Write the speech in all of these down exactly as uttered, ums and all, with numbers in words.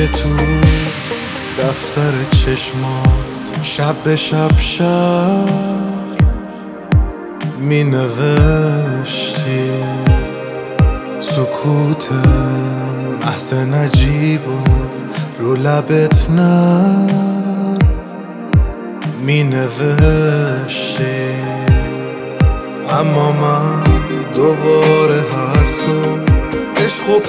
که تو دفتر چشمات شب به شب شب می نوشتی سکوت محض نجیب و رو لبت نه می نوشتی. اما من دوباره هر صبح عشق و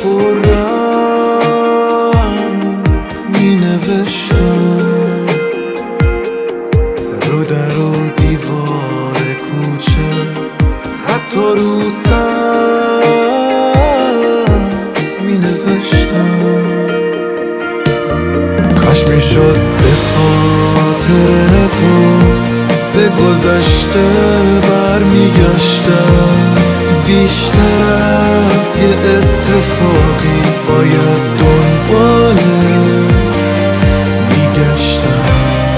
پررنگ می نوشتم رو در و دیوار کوچه، حتی رو سنگ می نوشتم. کاش می شد به خاطر تو به گذشته برمیگشتم، بیشتر از یه اتفاقی باید دنبالت میگشتم.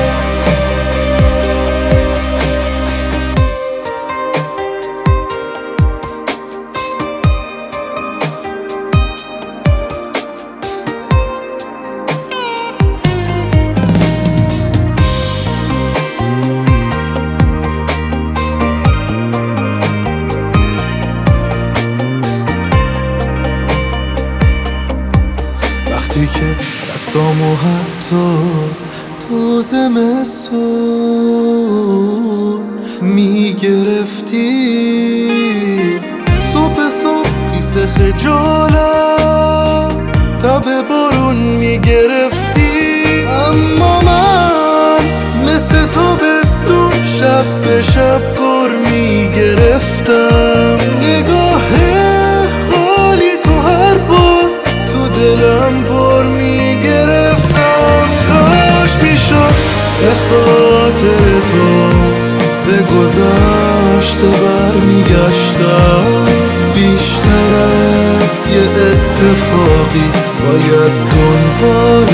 وقتی که دستامو حتی تو زمستون میگرفتی، صبح صبح خیس خجالت تب بارون میگرفتی. اما من مثل تابستون شب به شب گر میگرفتم. نگاه خالی تو هر بار تو دلم بر میگرفتم. کاش میشد به خاطر تو به گذشته برمیگشتم، بیشتر از یه اتفاقی باید دنبال